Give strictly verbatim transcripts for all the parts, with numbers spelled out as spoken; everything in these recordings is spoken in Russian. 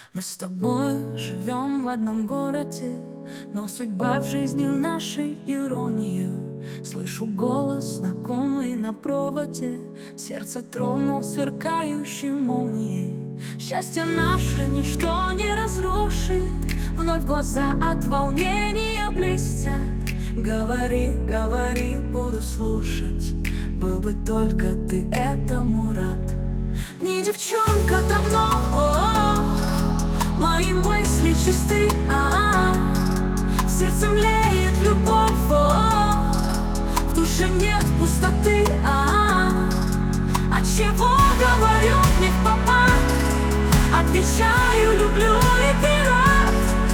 Мы с тобой живем в одном городе, но судьба в жизни нашей иронию. Слышу голос знакомый на проводе, сердце тронул сверкающей молнией. Счастье наше ничто не разрушит, вновь глаза от волнения блестят. Говори, говори, буду слушать, был бы только ты этому рад. Не девчонка давно, о-о-о, мои мысли чисты, а-а-а. В сердце млеет любовь, о-о-о, в душе нет пустоты, а-а-а. От чего говорю не впопад, отвечаю, люблю и ты рад.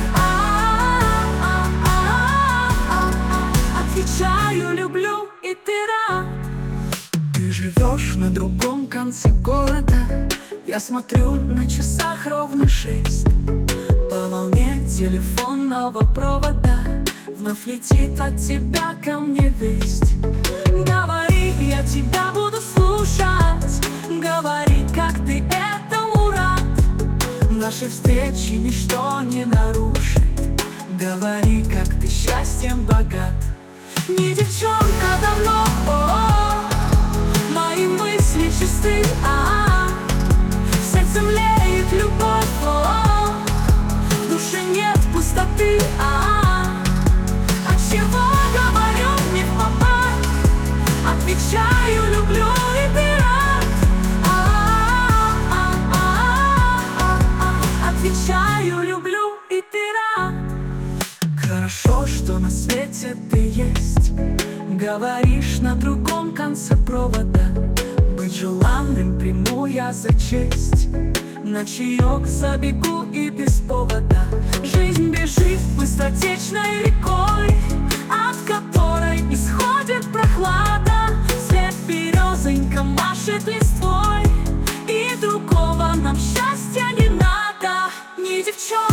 Отвечаю, люблю и ты рад. Ты живешь на другом конце города, я смотрю на часах ровно шесть. По волне телефонного провода вновь летит от тебя ко мне весть. Говори, я тебя буду слушать, говори, как ты этому рад. Наши встречи ничто не нарушит, говори, как ты счастьем богат. Не девчонка давно, о-о-о, мои мысли чисты, а-а-а. В сердце млеет любовь, о-о-о, в душе нет пустоты, а-а-а. От чего говорю не впопад, отвечаю, люблю и ты рад. А-а-а-а-а-а-а. Отвечаю, люблю и ты рад. Хорошо, что на свете ты есть, говоришь на другом конце провода. Быть желанным приму я за честь, на чаек забегу и без повода. Жизнь бежит быстротечной рекой, от которой исходит прохлада. Вслед березонька машет листвой, и другого нам счастья не надо. Не девчонка